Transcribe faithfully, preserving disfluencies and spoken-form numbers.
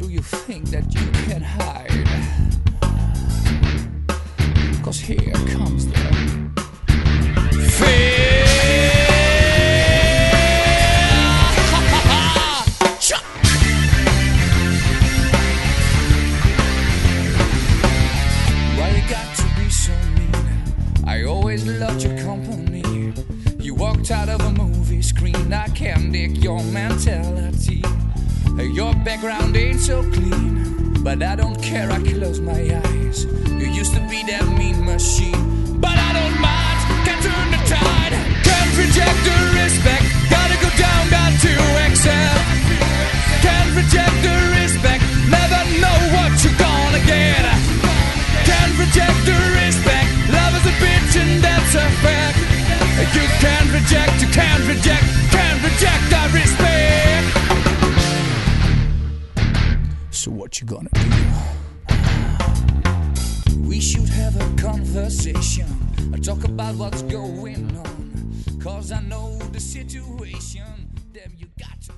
do you think that you can hide? 'Cause here comes the fear. Why you got to be so mean? I always loved your company. You walked out of a movie screen. I can't dig your mentality. Your background ain't so clean, but I don't care, I close my eyes. You used to be that mean machine, but I don't mind, can't turn the tide. Can't reject the respect, gotta go down, got to accept. Can't reject the respect, never know what you're gonna get. Can't reject the respect, love is a bitch and that's a fact. You can't reject, you can't reject, can't reject that respect. So what you gonna do? We should have a conversation, talk about what's going on, 'cause I know the situation. Damn, you got to